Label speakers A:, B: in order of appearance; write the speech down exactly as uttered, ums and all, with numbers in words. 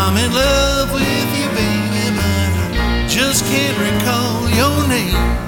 A: I'm in love with you, baby, but I just can't recall your name.